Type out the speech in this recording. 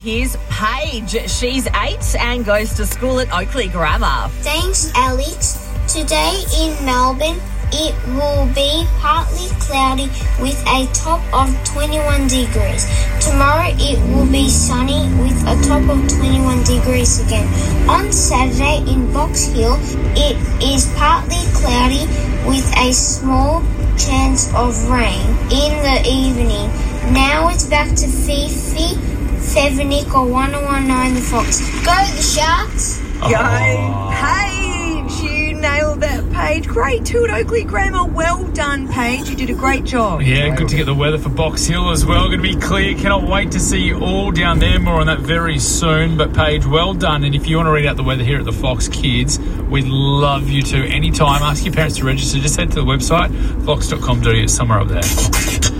Here's Paige. She's 8 and goes to school at Oakley Grammar. Thanks, Alex. Today in Melbourne, it will be partly cloudy with a top of 21 degrees. Tomorrow it will be sunny with a top of 21 degrees again. On Saturday in Box Hill, it is partly cloudy with a small chance of rain in the evening. Now it's back to Fifi, Fevenick or 1019 The Fox. Go the Sharks! Go, Paige. You nailed that, Paige. Grade 2 at Oakley Grammar. Well done, Paige. You did a great job. Yeah, good to get the weather for Box Hill as well. Going to be clear. Cannot wait to see you all down there. More on that very soon. But, Paige, well done. And if you want to read out the weather here at the Fox Kids, we'd love you to anytime. Ask your parents to register. Just head to the website, fox.com.au. It's somewhere up there.